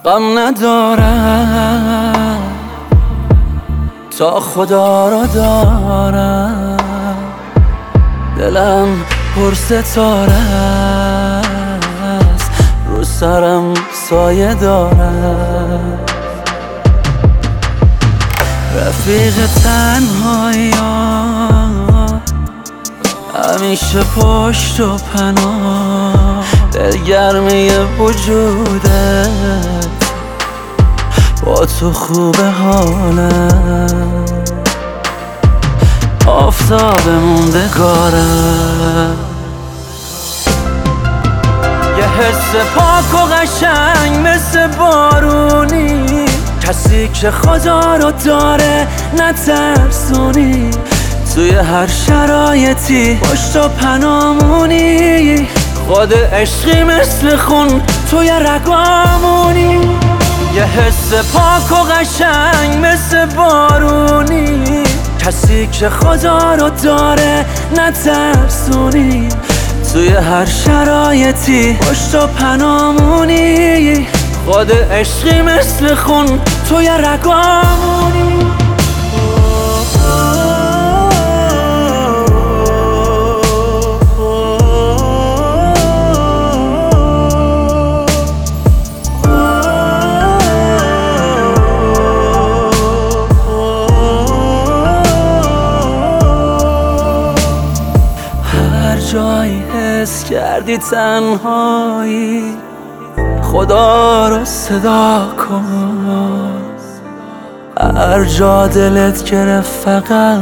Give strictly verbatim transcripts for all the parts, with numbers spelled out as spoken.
غم ندارم تا خدا را دارم، دلم پر ستاره است، رو سرم سایه دارم. رفیق تنهایی همیشه پشت و پناه، دلگرمی وجودت با تو خوبه حالم، آفتاب موندگارم. یه حس پاک و قشنگ مثل بارونی، کسی که خدا رو داره نترسونی، توی هر شرایطی پشت و پنامونی، خود عشقی مثل خون توی رگامونی. یه حس پاک و قشنگ مثل بارونی، کسی که خدا رو داره نترسونی، توی هر شرایطی پشت و پنامونی، خود عشقی مثل خون توی رگامونی. جایی حس کردی تنهایی، خدا رو صدا کن. هر جا دلت گرفت فقط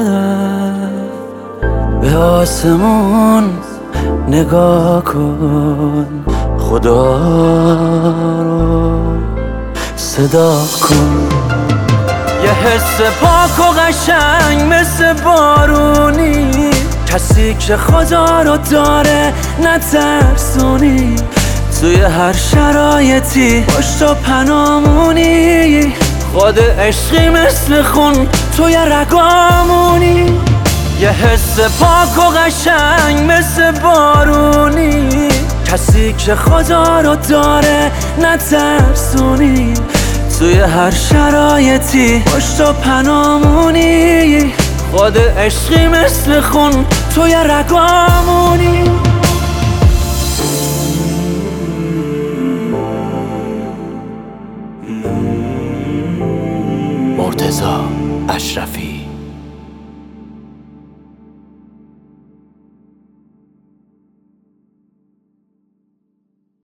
به آسمون نگاه کن، خدا رو صدا کن. یه حس پاک و قشنگ مثل بارونی، کسی که خدا رو داره نترسونی، توی هر شرایطی پشت و پنامونی، خود عشقی مثل خون توی رگامونی. یه حس پاک و قشنگ مثل بارونی، کسی که خدا رو داره نترسونی، توی هر شرایطی پشت و پنامونی، خود عشقی مثل خون توی رگامونی. مرتضی اشرفی.